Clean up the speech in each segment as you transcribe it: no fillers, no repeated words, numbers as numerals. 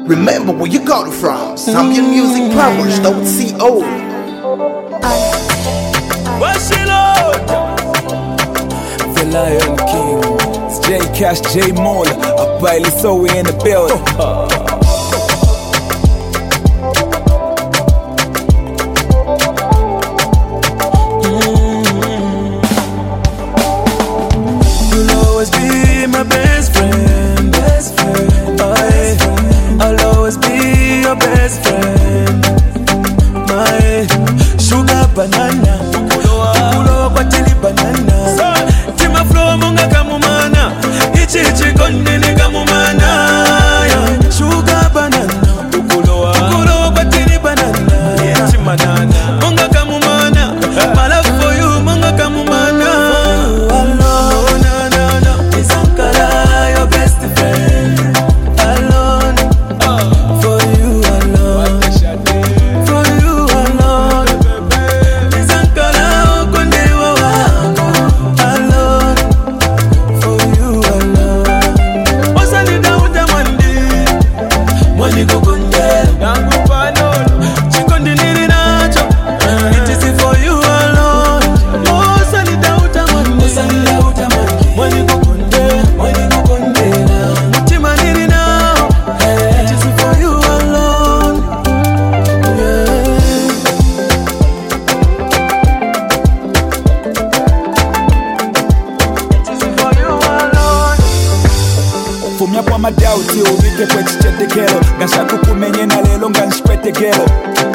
Remember where you got it from. Zambian Music Powers, .co. The Lion King, it's J Cash, J Mola, a Bailey, so we in the building. You'll always be my best friend, best friend. I'll always be your best friend. My sugar banana, kulo kwa tili banana. Tima flow munga kamumana, ichi kondini kamumana. Sugar banana, kulo kwa tili banana. Tima nana, munga kamumana. My love for you, munga kamumana. Fumya kwa madauti ubike kwa chichetekelo Gashaku kumenye na lelo nganshpetekelo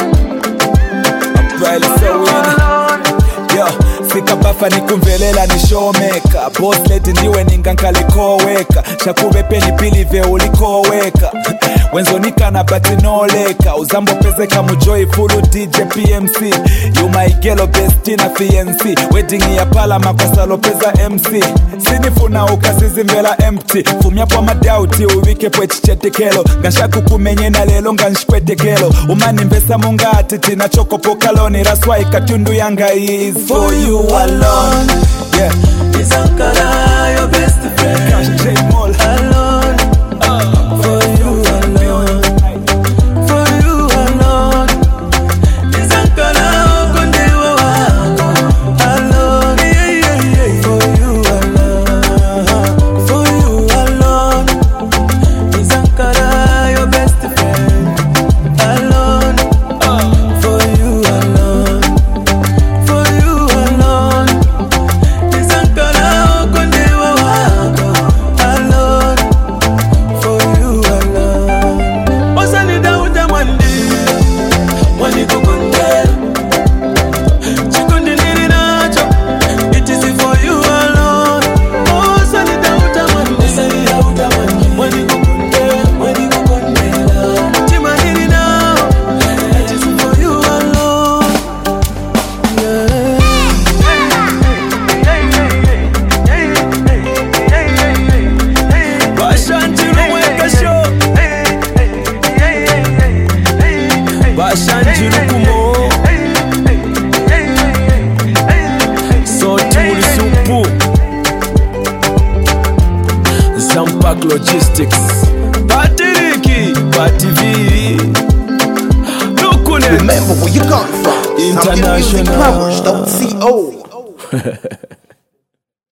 Abraili so wina Yo, sika bafa ni kumvelela ni showmaker Boss lady ndiwe ningankalikoweka Shakube peni pilive ulikoweka Wenzo nikana bati noleka Uzambo pezeka mujoi fulu DJ PMC You my gelo besti na fiancé Wedding ya pala makosa lopeza MC Sinifuna ukasizimbela empty Fumya kwa madauti uwike pwe chichetekelo Gashaku kumenye na lelo nganshpetekelo Umani mbesa munga atiti na choko pokaloni Raswai katundu yanga is for you alone. Yeah, it's Ankara, your best friend. Cash J Mola alone. For you alone. For you alone. It's Ankara, kondewa wako alone. For you alone. For you alone. It's Ankara, your best friend. Alone. For you alone. For you alone. It's Ankara, kondewa wako alone. For you alone. Osani dauda mwani kukundela. Chikundi nini nacho. It is for you alone. Osani dauda mwani kukundela. Chima nini nao. It is for you alone. Bashanjiru weka show. Bashanjiru kumo. So tuli supu. Zampak Logistics. Patiriki, Pativi. Lukune. Remember where you got it from. Zambian Music Powers, .co.